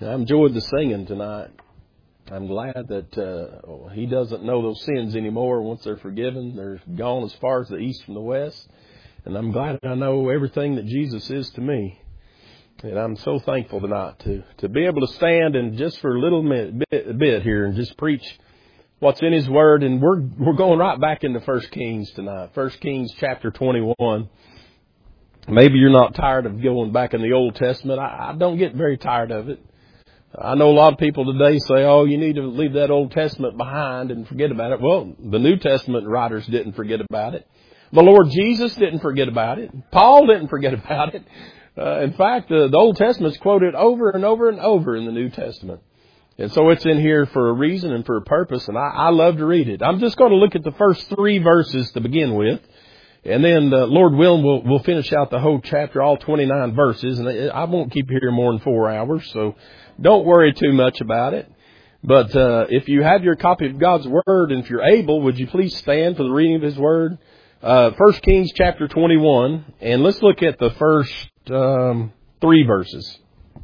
I enjoyed the singing tonight. I'm glad that he doesn't know those sins anymore. Once they're forgiven, they're gone as far as the east from the west. And I'm glad I know everything that Jesus is to me. And I'm so thankful tonight to be able to stand and just for a little bit here and just preach what's in His Word. And we're going right back into 1 Kings tonight. 1 Kings chapter 21. Maybe you're not tired of going back in the Old Testament. I don't get very tired of it. I know a lot of people today say, oh, you need to leave that Old Testament behind and forget about it. Well, the New Testament writers didn't forget about it. The Lord Jesus didn't forget about it. Paul didn't forget about it. In fact, the Old Testament's quoted over and over and over in the New Testament. And so it's in here for a reason and for a purpose, and I love to read it. I'm just going to look at the first 3 verses to begin with. And then, Lord willing, we'll finish out the whole chapter, all 29 verses. And I won't keep you here more than 4 hours, so don't worry too much about it. But if you have your copy of God's Word, and if you're able, would you please stand for the reading of His Word? 1 Kings chapter 21, and let's look at the first 3 verses.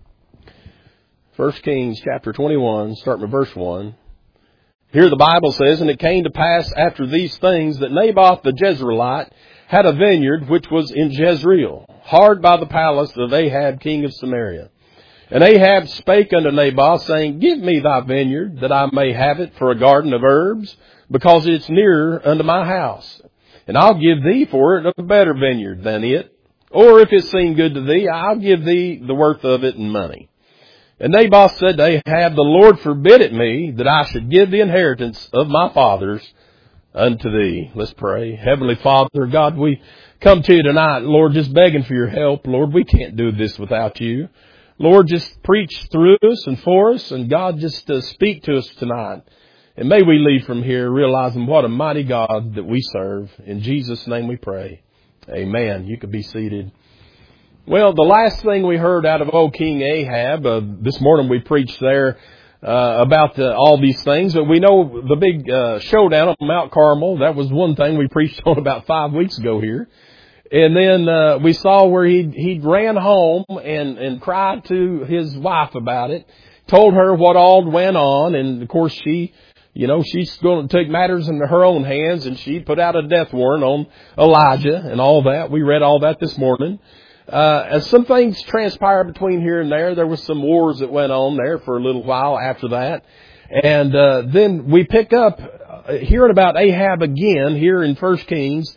1 Kings chapter 21, starting with verse 1. Here the Bible says, And it came to pass after these things that Naboth the Jezreelite had a vineyard which was in Jezreel, hard by the palace of Ahab king of Samaria. And Ahab spake unto Naboth, saying, Give me thy vineyard, that I may have it for a garden of herbs, because it's nearer unto my house. And I'll give thee for it a better vineyard than it. Or if it seem good to thee, I'll give thee the worth of it in money. And Naboth said to Ahab, The Lord forbid it me, that I should give the inheritance of my fathers unto thee. Let's pray. Heavenly Father, God, we come to you tonight, Lord, just begging for your help. Lord, we can't do this without you. Lord, just preach through us and for us, and God, just speak to us tonight. And may we leave from here realizing what a mighty God that we serve. In Jesus' name we pray. Amen. You can be seated. Well, the last thing we heard out of old King Ahab, this morning we preached there about all these things. But we know the big showdown on Mount Carmel. That was one thing we preached on about 5 weeks ago here. And then we saw where he ran home and cried to his wife about it, told her what all went on, and of course she's going to take matters into her own hands, and she put out a death warrant on Elijah and all that. We read all that this morning. As some things transpired between here and there, there was some wars that went on there for a little while after that. And then we pick up hearing about Ahab again here in 1 Kings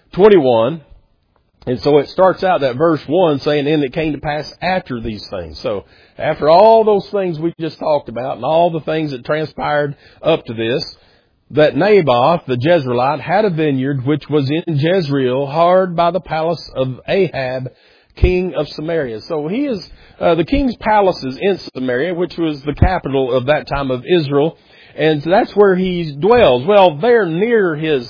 21. And so it starts out that verse 1 saying, And it came to pass after these things. So after all those things we just talked about and all the things that transpired up to this, that Naboth the Jezreelite had a vineyard which was in Jezreel, hard by the palace of Ahab, king of Samaria. So he is, the king's palace is in Samaria, which was the capital of that time of Israel. And so that's where he dwells. Well, there near his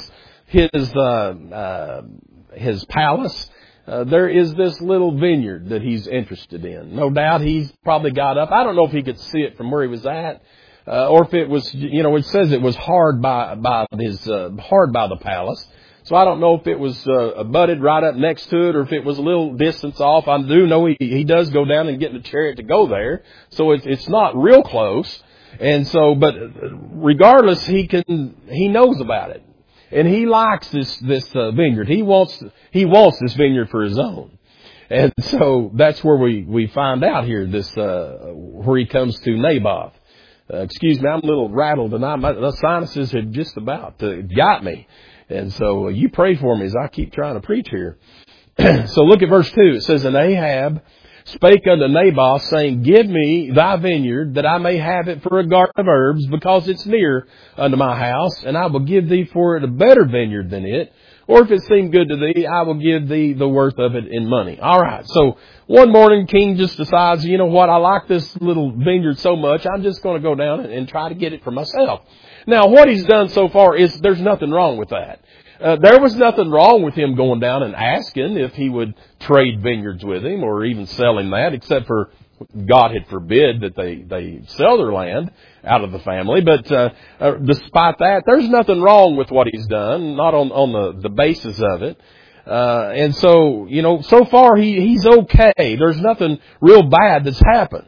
palace, there is this little vineyard that he's interested in. No doubt he's probably got up. I don't know if he could see it from where he was at, or if it was, it says it was hard by the palace. So I don't know if it was butted right up next to it, or if it was a little distance off. I do know he does go down and get in a chariot to go there, so it's not real close. And so, but regardless, he knows about it. And he likes this vineyard. He wants this vineyard for his own. And so that's where we find out here, where he comes to Naboth. Excuse me, I'm a little rattled tonight. My sinuses have just about got me. And so you pray for me as I keep trying to preach here. So look at verse 2. It says, And Ahab spake unto Naboth, saying, Give me thy vineyard, that I may have it for a garden of herbs, because it's near unto my house, and I will give thee for it a better vineyard than it. Or if it seem good to thee, I will give thee the worth of it in money. All right. So one morning, king just decides, you know what, I like this little vineyard so much, I'm just going to go down and try to get it for myself. Now, what he's done so far is there's nothing wrong with that. There was nothing wrong with him going down and asking if he would trade vineyards with him or even sell him that, except for God had forbid that they sell their land out of the family. But despite that, there's nothing wrong with what he's done, not on the basis of it. And so, so far he's okay. There's nothing real bad that's happened.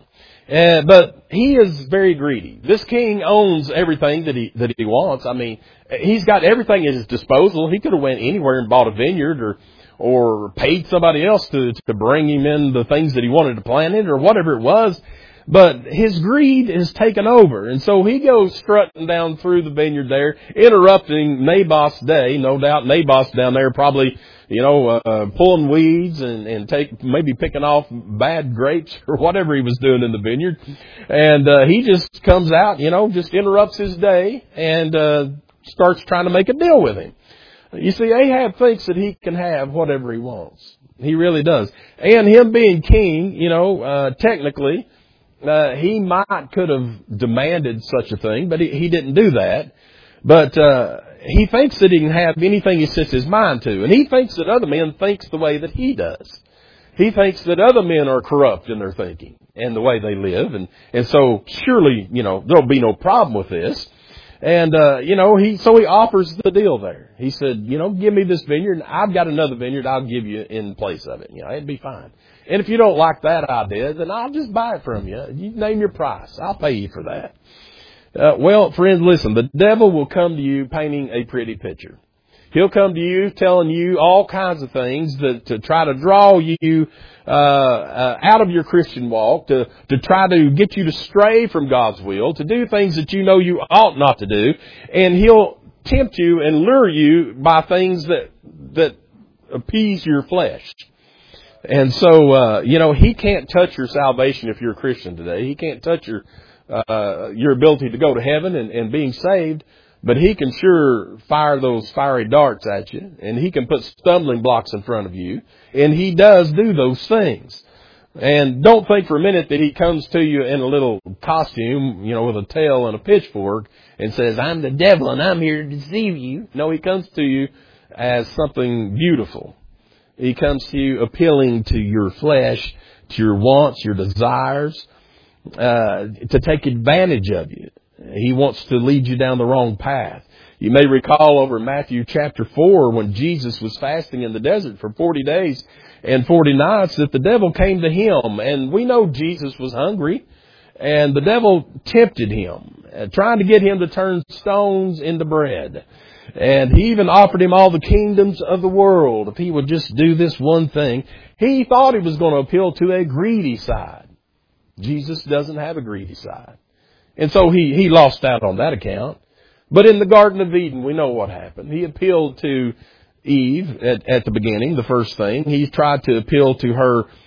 But he is very greedy. This king owns everything that he wants. I mean, he's got everything at his disposal. He could have went anywhere and bought a vineyard or paid somebody else to bring him in the things that he wanted to plant it or whatever it was. But his greed is taken over. And so he goes strutting down through the vineyard there, interrupting Naboth's day. No doubt Naboth's down there probably, pulling weeds and maybe picking off bad grapes or whatever he was doing in the vineyard. And he just comes out, just interrupts his day and starts trying to make a deal with him. You see, Ahab thinks that he can have whatever he wants. He really does. And him being king, technically, he could have demanded such a thing, but he didn't do that. But he thinks that he can have anything he sets his mind to. And he thinks that other men think the way that he does. He thinks that other men are corrupt in their thinking and the way they live. And so surely, there'll be no problem with this. And, so he offers the deal there. He said, give me this vineyard. I've got another vineyard I'll give you in place of it. It'd be fine. And if you don't like that idea, then I'll just buy it from you. You name your price. I'll pay you for that. Well, friends, listen, the devil will come to you painting a pretty picture. He'll come to you telling you all kinds of things to try to draw you out of your Christian walk, to try to get you to stray from God's will, to do things that you know you ought not to do. And he'll tempt you and lure you by things that appease your flesh. And so, he can't touch your salvation if you're a Christian today. He can't touch your ability to go to heaven and being saved. But he can sure fire those fiery darts at you, and he can put stumbling blocks in front of you, and he does do those things. And don't think for a minute that he comes to you in a little costume, with a tail and a pitchfork, and says, "I'm the devil and I'm here to deceive you." No, he comes to you as something beautiful. He comes to you appealing to your flesh, to your wants, your desires, to take advantage of you. He wants to lead you down the wrong path. You may recall over Matthew chapter 4 when Jesus was fasting in the desert for 40 days and 40 nights that the devil came to him. And we know Jesus was hungry, and the devil tempted him, trying to get him to turn stones into bread. And he even offered him all the kingdoms of the world if he would just do this one thing. He thought he was going to appeal to a greedy side. Jesus doesn't have a greedy side. And so he lost out on that account. But in the Garden of Eden, we know what happened. He appealed to Eve at the beginning, the first thing. He tried to appeal to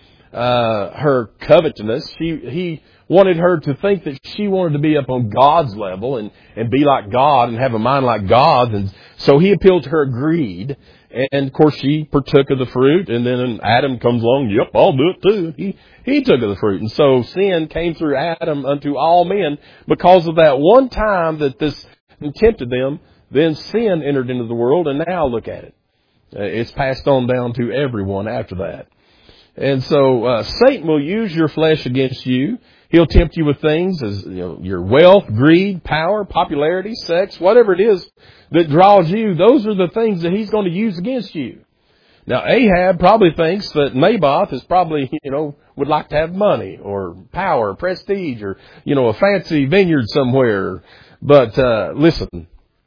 her covetousness. He wanted her to think that she wanted to be up on God's level and be like God and have a mind like God. And so he appealed to her greed. And of course she partook of the fruit, and then Adam comes along, "Yep, I'll do it too." He took of the fruit. And so sin came through Adam unto all men because of that one time that this tempted them. Then sin entered into the world, and now look at it. It's passed on down to everyone after that. And so Satan will use your flesh against you. He'll tempt you with things as your wealth, greed, power, popularity, sex, whatever it is that draws you. Those are the things that he's going to use against you. Now, Ahab probably thinks that Naboth is probably, would like to have money or power, prestige, or, a fancy vineyard somewhere. But listen,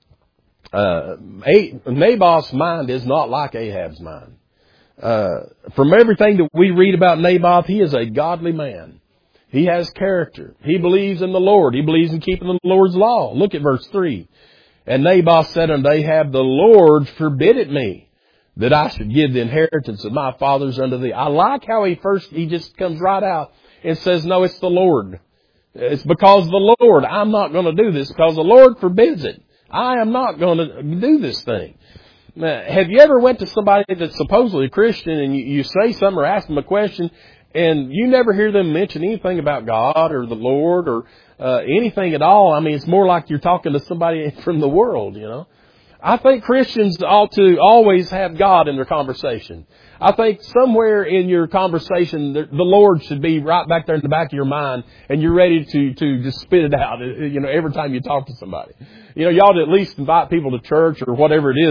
Naboth's mind is not like Ahab's mind. From everything that we read about Naboth, he is a godly man. He has character. He believes in the Lord. He believes in keeping the Lord's law. Look at verse 3. "And Naboth said unto Ahab, The Lord forbid it me, that I should give the inheritance of my fathers unto thee." I like how he just comes right out and says, "No, it's the Lord. It's because of the Lord. I'm not going to do this because the Lord forbids it. I am not going to do this thing." Now, have you ever went to somebody that's supposedly a Christian and you say something or ask them a question, and you never hear them mention anything about God or the Lord or anything at all? I mean, it's more like you're talking to somebody from the world, I think Christians ought to always have God in their conversation. I think somewhere in your conversation, the Lord should be right back there in the back of your mind, and you're ready to just spit it out, every time you talk to somebody. You ought to at least invite people to church or whatever it is,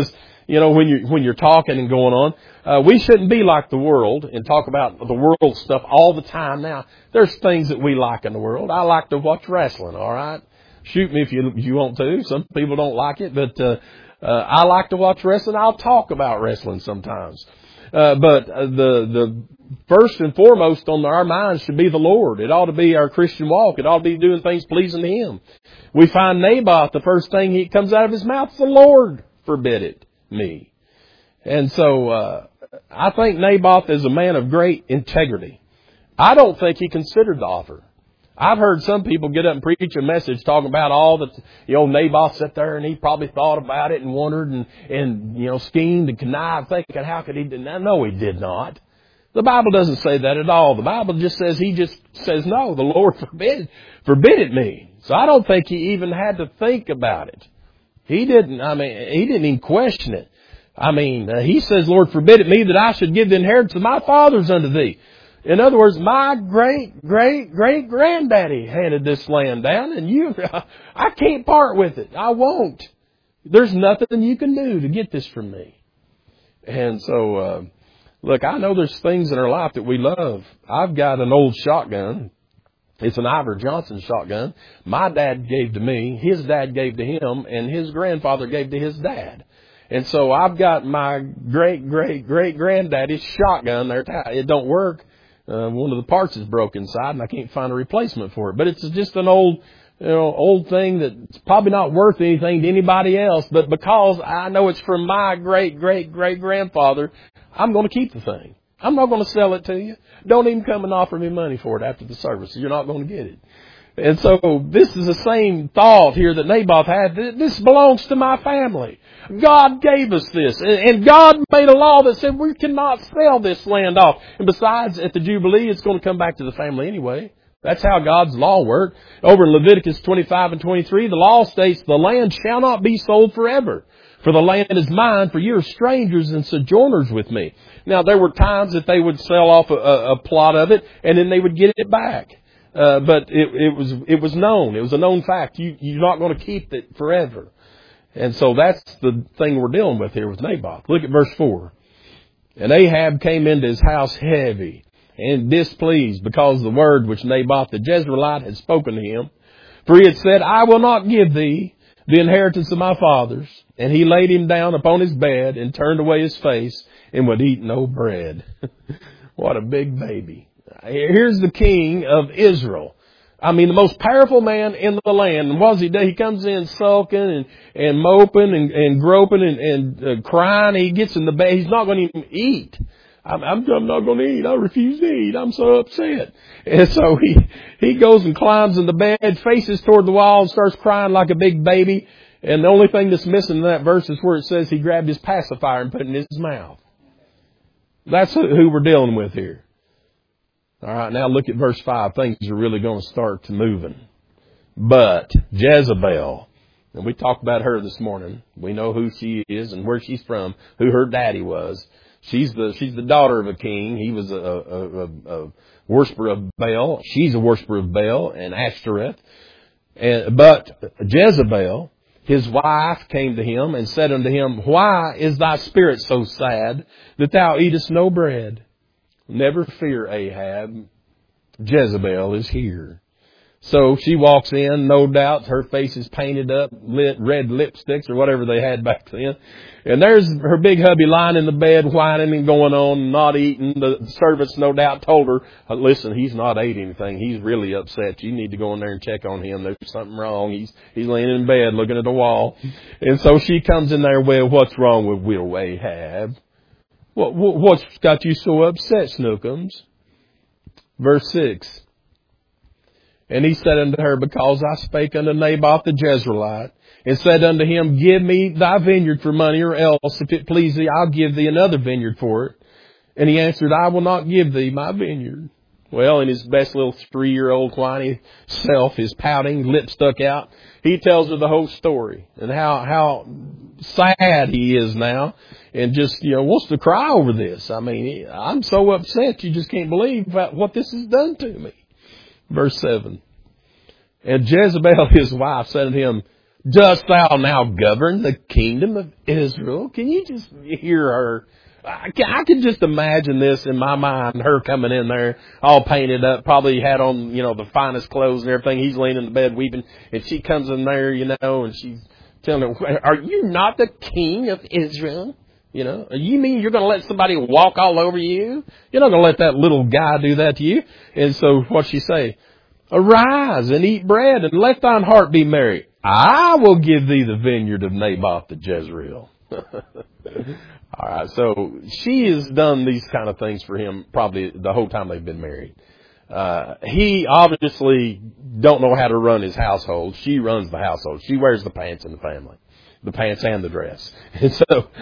when you're talking and going on. We shouldn't be like the world and talk about the world stuff all the time. Now, there's things that we like in the world. I like to watch wrestling, all right? Shoot me if you want to. Some people don't like it, but I like to watch wrestling. I'll talk about wrestling sometimes. But the first and foremost on our minds should be the Lord. It ought to be our Christian walk. It ought to be doing things pleasing to Him. We find Naboth, the first thing he comes out of his mouth, the Lord forbid it me. And so I think Naboth is a man of great integrity. I don't think he considered the offer. I've heard some people get up and preach a message talking about all that, Naboth sat there and he probably thought about it and wondered and schemed and connived, thinking, how could he do that? No, he did not. The Bible doesn't say that at all. The Bible just says, no, the Lord forbid it me. So I don't think he even had to think about it. He didn't even question it. He says, Lord forbid it me that I should give the inheritance of my fathers unto thee. In other words, my great-great-great-granddaddy handed this land down, and I can't part with it. I won't. There's nothing you can do to get this from me. And so, look, I know there's things in our life that we love. I've got an old shotgun. It's an Ivor Johnson shotgun. My dad gave to me, his dad gave to him, and his grandfather gave to his dad. And so I've got my great-great-great-granddaddy's shotgun there. It don't work. One of the parts is broke inside, and I can't find a replacement for it. But it's just an old thing that's probably not worth anything to anybody else. But because I know it's from my great-great-great-grandfather, I'm going to keep the thing. I'm not going to sell it to you. Don't even come and offer me money for it after the service. You're not going to get it. And so this is the same thought here that Naboth had. This belongs to my family. God gave us this. And God made a law that said we cannot sell this land off. And besides, at the Jubilee, it's going to come back to the family anyway. That's how God's law worked. Over in Leviticus 25 and 23, the law states, the land shall not be sold forever. For the land is mine, for you are strangers and sojourners with me. Now, there were times that they would sell off a plot of it, and then they would get it back. But it was known. It was a known fact. You're not going to keep it forever. And so that's the thing we're dealing with here with Naboth. Look at verse 4. And Ahab came into his house heavy and displeased because of the word which Naboth the Jezreelite had spoken to him. For he had said, I will not give thee the inheritance of my fathers. And he laid him down upon his bed and turned away his face and would eat no bread. What a big baby. Here's the king of Israel. The most powerful man in the land. And what does he do? He comes in sulking and moping and groping and crying. He gets in the bed. He's not going to even eat. I'm not going to eat. I refuse to eat. I'm so upset. And so he goes and climbs in the bed, faces toward the wall, and starts crying like a big baby. And the only thing that's missing in that verse is where it says he grabbed his pacifier and put it in his mouth. That's who we're dealing with here. All right, now look at verse 5. Things are really going to start moving. But Jezebel, and we talked about her this morning. We know who she is and where she's from, who her daddy was. She's the daughter of a king. He was a worshiper of Baal. She's a worshiper of Baal and Ashtoreth. But Jezebel, his wife, came to him and said unto him, Why is thy spirit so sad that thou eatest no bread? Never fear, Ahab. Jezebel is here. So she walks in, no doubt. Her face is painted up, red lipsticks or whatever they had back then. And there's her big hubby lying in the bed, whining and going on, not eating. The servants, no doubt, told her, listen, he's not ate anything. He's really upset. You need to go in there and check on him. There's something wrong. He's laying in bed looking at the wall. And so she comes in there, well, what's wrong with Widow Ahab? What's got you so upset, Snookums? Verse 6. And he said unto her, Because I spake unto Naboth the Jezreelite, and said unto him, Give me thy vineyard for money, or else, if it please thee, I'll give thee another vineyard for it. And he answered, I will not give thee my vineyard. Well, in his best little 3-year-old whiny self, his pouting, lip stuck out, he tells her the whole story and how sad he is now and just, wants to cry over this. I'm so upset you just can't believe what this has done to me. Verse 7. And Jezebel, his wife, said unto him, Dost thou now govern the kingdom of Israel? Can you just hear her? I can just imagine this in my mind, her coming in there all painted up, probably had on, the finest clothes and everything. He's laying in the bed weeping, and she comes in there, and she's telling him, are you not the king of Israel? You mean you're going to let somebody walk all over you? You're not going to let that little guy do that to you. And so what's she say? Arise and eat bread and let thine heart be merry. I will give thee the vineyard of Naboth the Jezreel. All right, so she has done these kind of things for him probably the whole time they've been married. He obviously don't know how to run his household. She runs the household. She wears the pants in the family, the pants and the dress. And so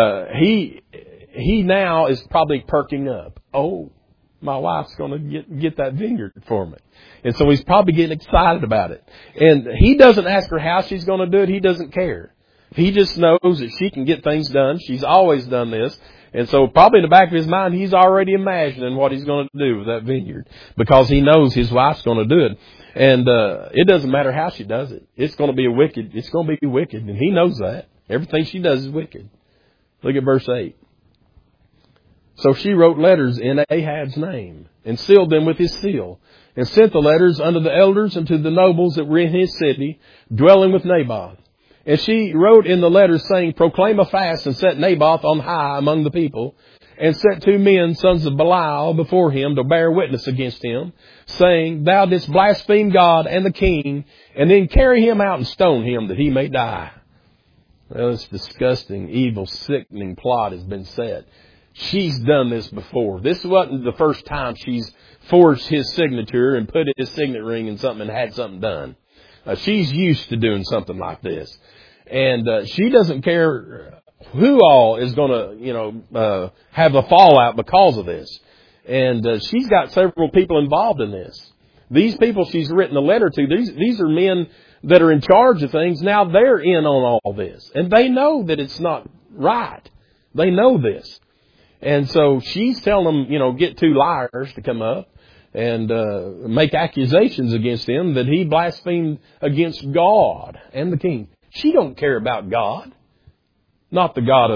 he now is probably perking up. Oh, my wife's going to get that vineyard for me. And so he's probably getting excited about it. And he doesn't ask her how she's going to do it. He doesn't care. He just knows that she can get things done. She's always done this. And so probably in the back of his mind, he's already imagining what he's going to do with that vineyard because he knows his wife's going to do it. And it doesn't matter how she does it. It's going to be wicked. And he knows that. Everything she does is wicked. Look at verse 8. So she wrote letters in Ahab's name and sealed them with his seal and sent the letters unto the elders and to the nobles that were in his city, dwelling with Naboth. And she wrote in the letters, saying, proclaim a fast and set Naboth on high among the people, and set 2 men, sons of Belial, before him to bear witness against him, saying, thou didst blaspheme God and the king, and then carry him out and stone him that he may die. Well, this disgusting, evil, sickening plot has been set. She's done this before. This wasn't the first time she's forged his signature and put his signet ring in something and had something done. She's used to doing something like this. And she doesn't care who all is going to, have a fallout because of this. And she's got several people involved in this. These people she's written a letter to, these are men that are in charge of things. Now they're in on all this. And they know that it's not right. They know this. And so she's telling them, get 2 liars to come up and make accusations against him that he blasphemed against God and the king. She don't care about God, not the God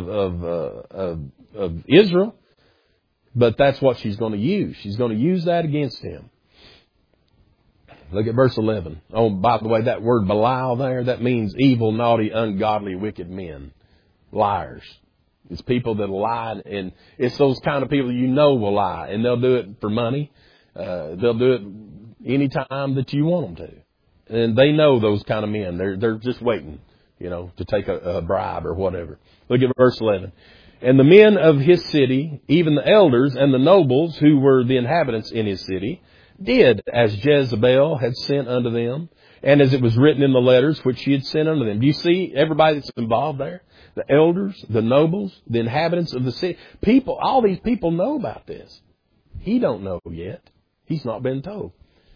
of Israel, but that's what she's going to use. She's going to use that against him. Look at verse 11. Oh, by the way, that word Belial there, that means evil, naughty, ungodly, wicked men, liars. It's people that lie, and it's those kind of people will lie, and they'll do it for money. They'll do it any time that you want them to. And they know those kind of men. They're just waiting, to take a bribe or whatever. Look at verse 11. And the men of his city, even the elders and the nobles who were the inhabitants in his city, did as Jezebel had sent unto them, and as it was written in the letters which she had sent unto them. Do you see everybody that's involved there? The elders, the nobles, the inhabitants of the city. People, all these people know about this. He don't know yet. He's not been told.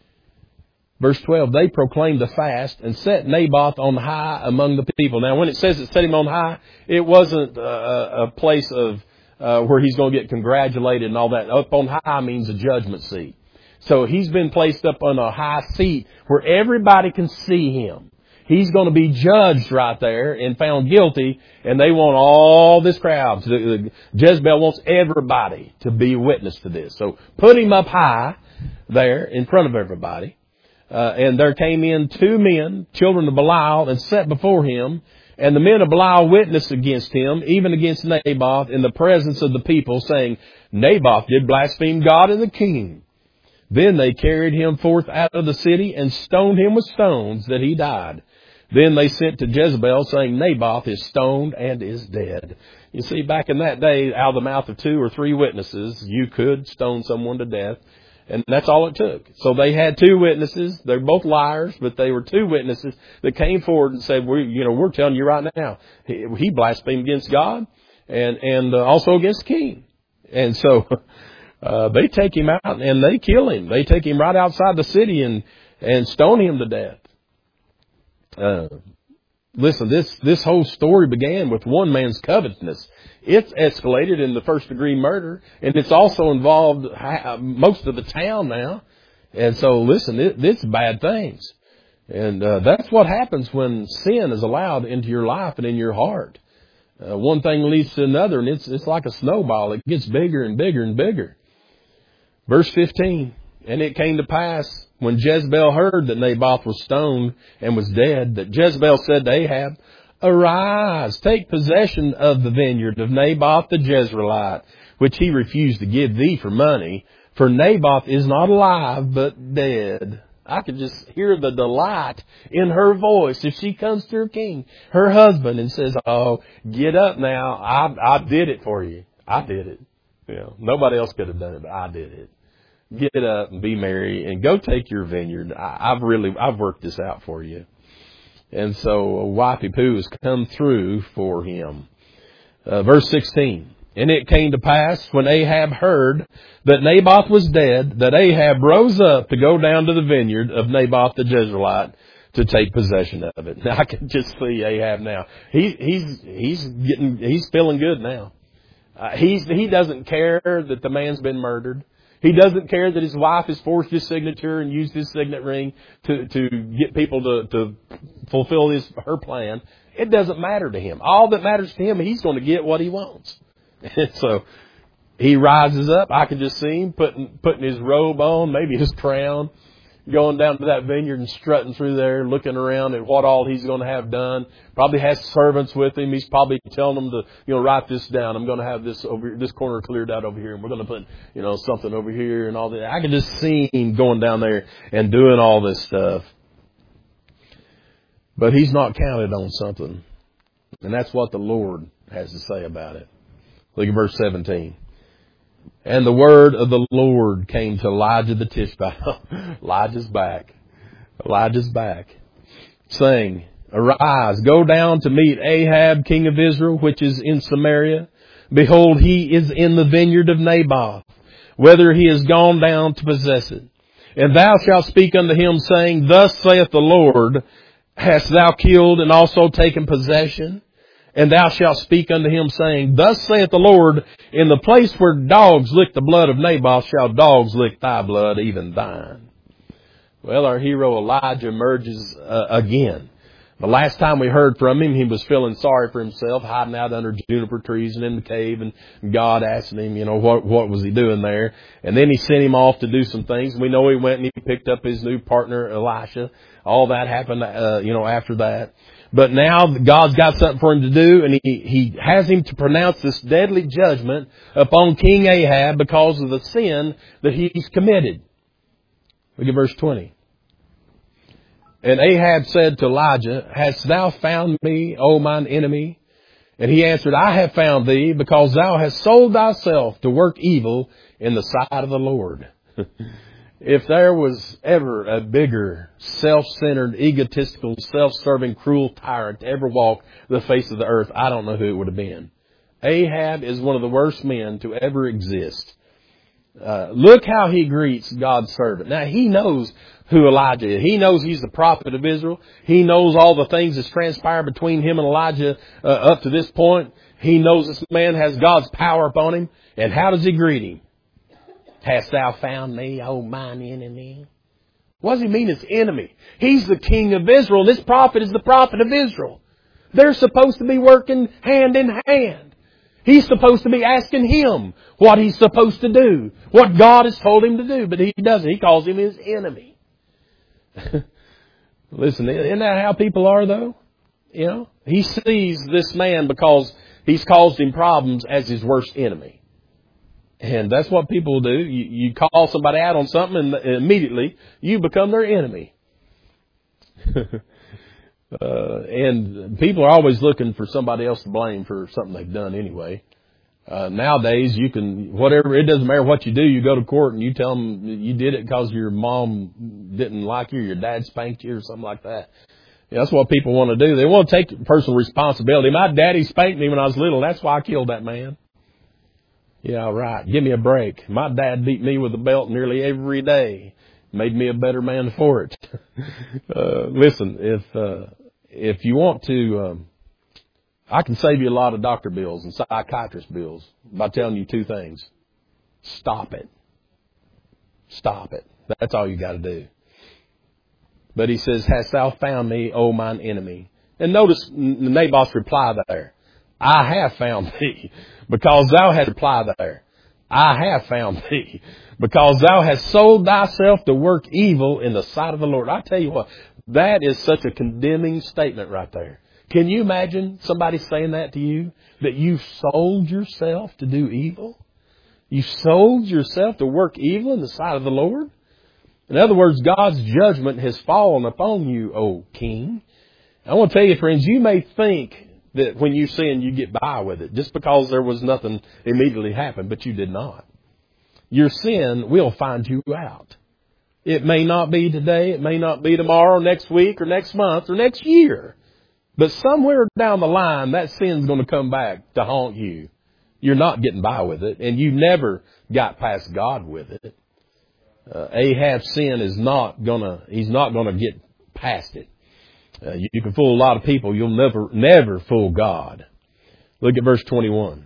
Verse 12, they proclaimed a fast and set Naboth on high among the people. Now, when it says it set him on high, it wasn't a place of where he's going to get congratulated and all that. Up on high means a judgment seat. So he's been placed up on a high seat where everybody can see him. He's going to be judged right there and found guilty, and they want all this crowd. Jezebel wants everybody to be witness to this. So put him up high there in front of everybody. And there came in 2 men, children of Belial, and sat before him. And the men of Belial witnessed against him, even against Naboth, in the presence of the people, saying, Naboth did blaspheme God and the king. Then they carried him forth out of the city and stoned him with stones that he died. Then they sent to Jezebel, saying, Naboth is stoned and is dead. You see, back in that day, out of the mouth of 2 or 3 witnesses, you could stone someone to death. And that's all it took. So they had 2 witnesses. They're both liars, but they were 2 witnesses that came forward and said, we're telling you right now, he blasphemed against God and also against the king. And so they take him out and they kill him. They take him right outside the city and stone him to death. Listen, this whole story began with one man's covetousness. It's escalated in the 1st-degree murder, and it's also involved most of the town now. And so, listen, it's bad things. And that's what happens when sin is allowed into your life and in your heart. One thing leads to another, and it's like a snowball. It gets bigger and bigger and bigger. Verse 15, and it came to pass when Jezebel heard that Naboth was stoned and was dead, that Jezebel said to Ahab, Arise, take possession of the vineyard of Naboth the Jezreelite, which he refused to give thee for money, for Naboth is not alive, but dead. I could just hear the delight in her voice if she comes to her king, her husband, and says, oh, get up now. I did it for you. I did it. You know, nobody else could have done it, but I did it. Get up and be merry and go take your vineyard. I've worked this out for you. And so Wifey Pooh has come through for him. Verse 16. And it came to pass when Ahab heard that Naboth was dead, that Ahab rose up to go down to the vineyard of Naboth the Jezreelite to take possession of it. Now I can just see Ahab now. He's feeling good now. He doesn't care that the man's been murdered. He doesn't care that his wife has forged his signature and used his signet ring to get people to fulfill her plan. It doesn't matter to him. All that matters to him, he's going to get what he wants. And so he rises up. I can just see him putting his robe on, maybe his crown, going down to that vineyard and strutting through there, looking around at what all he's going to have done. Probably has servants with him. He's probably telling them to, write this down. I'm going to have this over this corner cleared out over here, and we're going to put, something over here and all that. I can just see him going down there and doing all this stuff. But he's not counted on something. And that's what the Lord has to say about it. Look at verse 17. And the word of the Lord came to Elijah the Tishbite. Elijah's back. Saying, Arise, go down to meet Ahab, king of Israel, which is in Samaria. Behold, he is in the vineyard of Naboth, whether he is gone down to possess it. And thou shalt speak unto him, saying, Thus saith the Lord, Hast thou killed and also taken possession? And thou shalt speak unto him, saying, Thus saith the Lord, In the place where dogs lick the blood of Naboth, shall dogs lick thy blood, even thine. Well, our hero Elijah emerges again. The last time we heard from him, he was feeling sorry for himself, hiding out under juniper trees and in the cave, and God asking him, what was he doing there? And then he sent him off to do some things. We know he went and he picked up his new partner, Elisha. All that happened, after that. But now God's got something for him to do, and he has him to pronounce this deadly judgment upon King Ahab because of the sin that he's committed. Look at verse 20. And Ahab said to Elijah, Hast thou found me, O mine enemy? And he answered, I have found thee, because thou hast sold thyself to work evil in the sight of the Lord. If there was ever a bigger, self-centered, egotistical, self-serving, cruel tyrant to ever walk the face of the earth, I don't know who it would have been. Ahab is one of the worst men to ever exist. Look how he greets God's servant. Now, he knows who Elijah is. He knows he's the prophet of Israel. He knows all the things that's transpired between him and Elijah up to this point. He knows this man has God's power upon him. And how does he greet him? Hast thou found me, O mine enemy? What does he mean his enemy? He's the king of Israel. This prophet is the prophet of Israel. They're supposed to be working hand in hand. He's supposed to be asking him what he's supposed to do, what God has told him to do, but he doesn't. He calls him his enemy. Listen, isn't that how people are, though? He sees this man because he's caused him problems as his worst enemy. And that's what people do. You call somebody out on something and immediately you become their enemy. And people are always looking for somebody else to blame for something they've done anyway. Nowadays, it doesn't matter what you do. You go to court and you tell them you did it because your mom didn't like you, or your dad spanked you, or something like that. That's what people want to do. They want to take personal responsibility. My daddy spanked me when I was little. That's why I killed that man. Yeah, right. Give me a break. My dad beat me with a belt nearly every day. Made me a better man for it. Listen, if you want to, I can save you a lot of doctor bills and psychiatrist bills by telling you two things. Stop it. Stop it. That's all you got to do. But he says, hast thou found me, O mine enemy? And notice Naboth's reply there. I have found thee, because thou hast replied there. I have found thee, because thou hast sold thyself to work evil in the sight of the Lord. I tell you what, that is such a condemning statement right there. Can you imagine somebody saying that to you? That you sold yourself to do evil? You sold yourself to work evil in the sight of the Lord? In other words, God's judgment has fallen upon you, O king. I want to tell you, friends, you may think that when you sin, you get by with it, just because there was nothing immediately happened, but you did not. Your sin will find you out. It may not be today, it may not be tomorrow, next week, or next month, or next year. But somewhere down the line, that sin's going to come back to haunt you. You're not getting by with it, and you never got past God with it. Ahab's sin is he's not gonna get past it. You can fool a lot of people. You'll never fool God. Look at verse 21.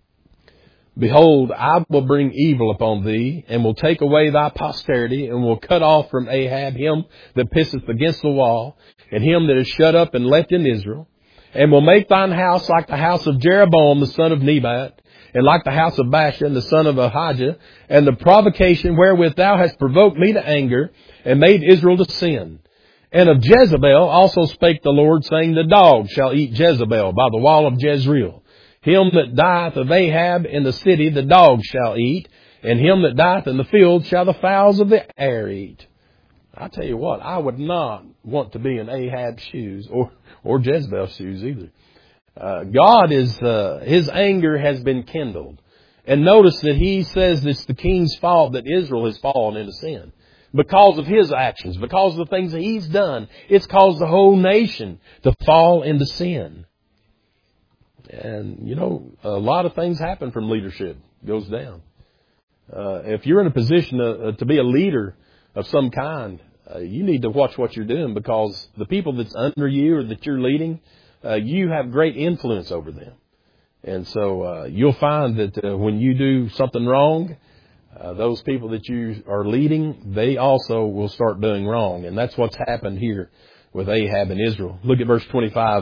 Behold, I will bring evil upon thee, and will take away thy posterity, and will cut off from Ahab him that pisseth against the wall, and him that is shut up and left in Israel, and will make thine house like the house of Jeroboam the son of Nebat, and like the house of Baasha the son of Ahijah, and the provocation wherewith thou hast provoked me to anger, and made Israel to sin. And of Jezebel also spake the Lord, saying, the dog shall eat Jezebel by the wall of Jezreel. Him that dieth of Ahab in the city the dogs shall eat, and him that dieth in the field shall the fowls of the air eat. I tell you what, I would not want to be in Ahab's shoes, or Jezebel's shoes either. God his anger has been kindled. And notice that he says it's the king's fault that Israel has fallen into sin. Because of his actions, because of the things that he's done, it's caused the whole nation to fall into sin. And, a lot of things happen from leadership. Goes down. If you're in a position to be a leader of some kind, you need to watch what you're doing, because the people that's under you or that you're leading, you have great influence over them. And so you'll find that when you do something wrong, those people that you are leading, they also will start doing wrong. And that's what's happened here with Ahab and Israel. Look at verse 25.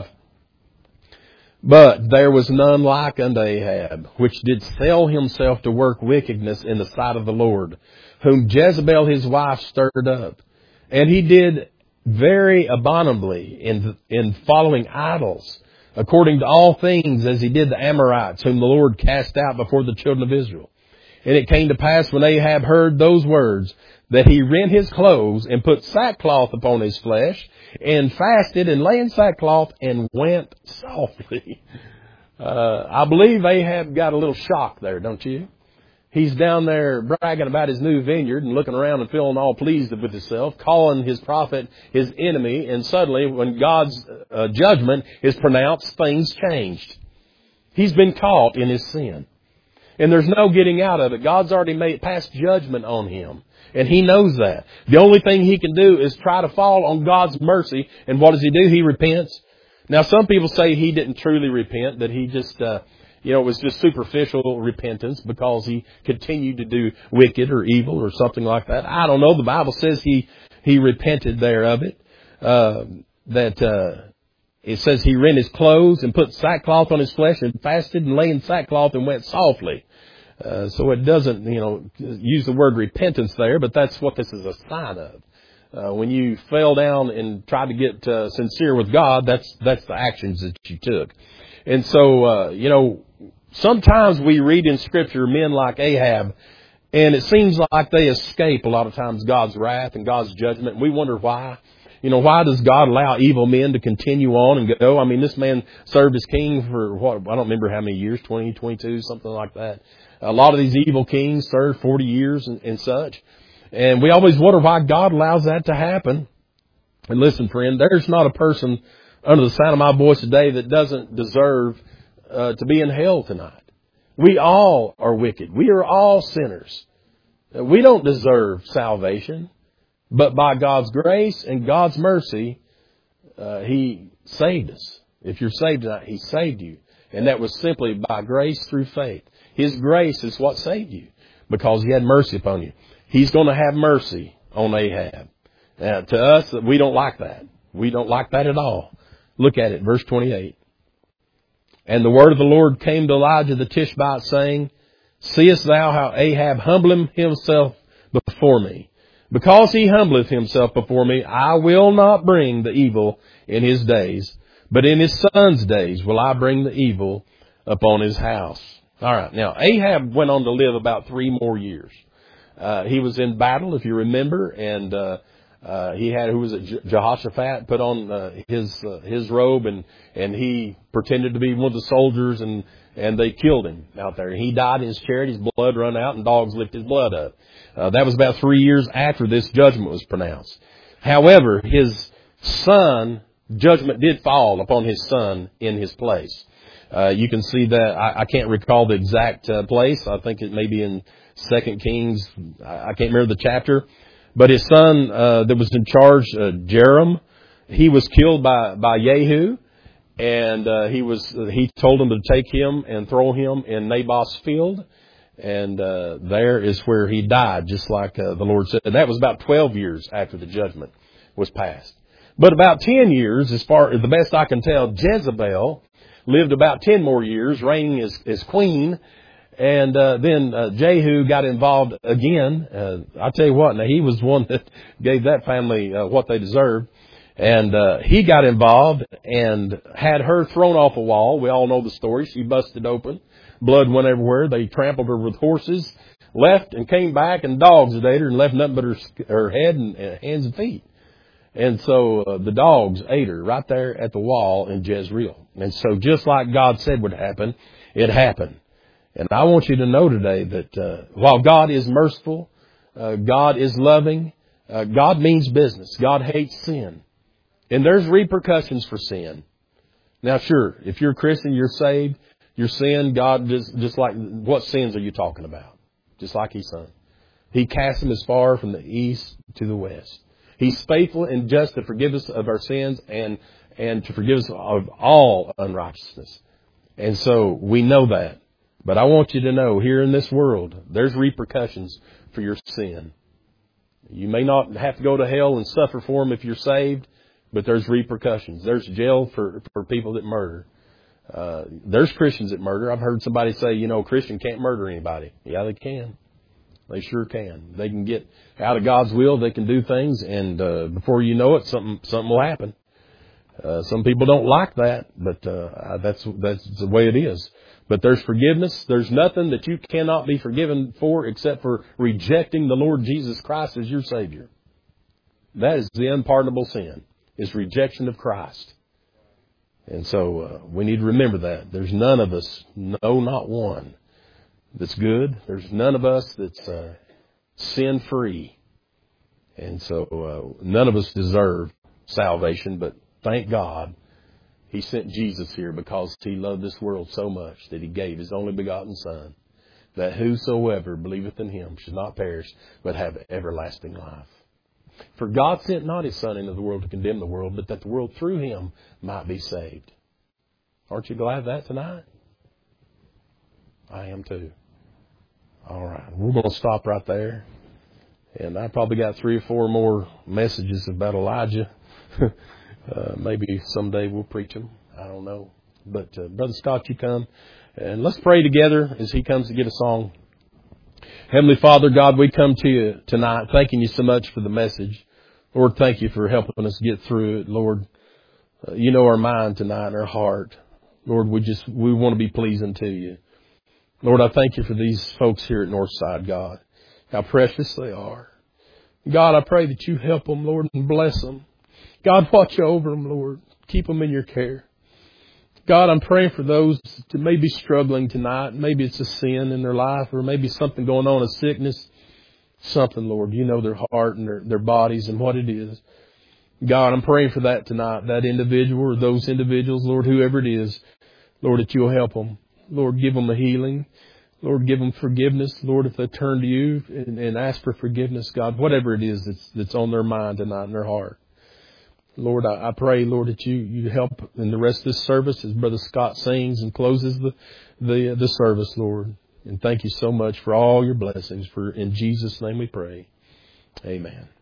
But there was none like unto Ahab, which did sell himself to work wickedness in the sight of the Lord, whom Jezebel his wife stirred up. And he did very abominably in following idols, according to all things as he did the Amorites, whom the Lord cast out before the children of Israel. And it came to pass, when Ahab heard those words, that he rent his clothes and put sackcloth upon his flesh, and fasted and lay in sackcloth and went softly. I believe Ahab got a little shock there, don't you? He's down there bragging about his new vineyard and looking around and feeling all pleased with himself, calling his prophet his enemy, and suddenly when God's judgment is pronounced, things changed. He's been caught in his sin. And there's no getting out of it. God's already passed judgment on him. And he knows that. The only thing he can do is try to fall on God's mercy. And what does he do? He repents. Now, some people say he didn't truly repent, that he just, it was just superficial repentance because he continued to do wicked or evil or something like that. I don't know. The Bible says he repented there of it. It says he rent his clothes and put sackcloth on his flesh and fasted and lay in sackcloth and went softly. So it doesn't, use the word repentance there, but that's what this is a sign of. When you fell down and tried to get sincere with God, that's the actions that you took. And so, sometimes we read in Scripture men like Ahab, and it seems like they escape a lot of times God's wrath and God's judgment. And we wonder why. Why does God allow evil men to continue on and go? I mean, this man served as king for I don't remember how many years, 20, 22, something like that. A lot of these evil kings served 40 years and such. And we always wonder why God allows that to happen. And listen, friend, there's not a person under the sound of my voice today that doesn't deserve to be in hell tonight. We all are wicked. We are all sinners. We don't deserve salvation. But by God's grace and God's mercy, He saved us. If you're saved tonight, He saved you. And that was simply by grace through faith. His grace is what saved you because He had mercy upon you. He's going to have mercy on Ahab. To us, we don't like that. We don't like that at all. Look at it, verse 28. And the word of the Lord came to Elijah the Tishbite, saying, Seest thou how Ahab humbleth himself before me? Because he humbleth himself before me, I will not bring the evil in his days, but in his son's days will I bring the evil upon his house. All right. Now, Ahab went on to live about 3 more years. He was in battle, if you remember, and he had, who was it, Jehoshaphat, put on his robe, and he pretended to be one of the soldiers, and they killed him out there. He died in his chariot, his blood run out, and dogs licked his blood up. That was about 3 years after this judgment was pronounced. However, his son, judgment did fall upon his son in his place. You can see that. I can't recall the exact place. I think it may be in 2 Kings. I can't remember the chapter. But his son that was in charge, Jeram, he was killed by Jehu, and he told him to take him and throw him in Naboth's field, and there is where he died, just like the Lord said. And that was about 12 years after the judgment was passed. But about 10 years, as far as the best I can tell, Jezebel lived about 10 more years, reigning as queen. And then Jehu got involved again. I'll tell you what, now he was one that gave that family what they deserved. And he got involved and had her thrown off a wall. We all know the story. She busted open. Blood went everywhere. They trampled her with horses, left and came back, and dogs had ate her and left nothing but her head and hands and feet. And so the dogs ate her right there at the wall in Jezreel. And so just like God said would happen, it happened. And I want you to know today that while God is merciful, God is loving, God means business. God hates sin. And there's repercussions for sin. Now, sure, if you're a Christian, you're saved, your sin, God just like, what sins are you talking about? Just like His Son. He casts them as far from the east to the west. He's faithful and just to forgive us of our sins and to forgive us of all unrighteousness. And so we know that. But I want you to know, here in this world, there's repercussions for your sin. You may not have to go to hell and suffer for them if you're saved, but there's repercussions. There's jail for people that murder. There's Christians that murder. I've heard somebody say, a Christian can't murder anybody. Yeah, they can. They sure can. They can get out of God's will. They can do things, and before you know it, something will happen. Some people don't like that, but that's the way it is. But there's forgiveness. There's nothing that you cannot be forgiven for except for rejecting the Lord Jesus Christ as your Savior. That is the unpardonable sin, is rejection of Christ. And so we need to remember that. There's none of us, no, not one, that's good. There's none of us that's sin-free. And so none of us deserve salvation, but thank God He sent Jesus here because He loved this world so much that He gave His only begotten Son, that whosoever believeth in Him should not perish, but have everlasting life. For God sent not His Son into the world to condemn the world, but that the world through Him might be saved. Aren't you glad of that tonight? I am too. All right. We're going to stop right there. And I probably got 3 or 4 more messages about Elijah. Maybe someday we'll preach them. I don't know. But Brother Scott, you come. And let's pray together as he comes to get a song. Heavenly Father, God, we come to you tonight thanking you so much for the message. Lord, thank you for helping us get through it. Lord, you know our mind tonight and our heart. Lord, we want to be pleasing to you. Lord, I thank you for these folks here at Northside, God. How precious they are. God, I pray that you help them, Lord, and bless them. God, watch over them, Lord. Keep them in your care. God, I'm praying for those that may be struggling tonight. Maybe it's a sin in their life, or maybe something going on, a sickness. Something, Lord. You know their heart and their bodies and what it is. God, I'm praying for that tonight, that individual or those individuals, Lord, whoever it is. Lord, that you'll help them. Lord, give them a healing. Lord, give them forgiveness. Lord, if they turn to you and ask for forgiveness, God, whatever it is that's on their mind tonight in their heart. Lord, I pray, Lord, that you help in the rest of this service as Brother Scott sings and closes the service, Lord. And thank you so much for all your blessings. For in Jesus' name we pray. Amen.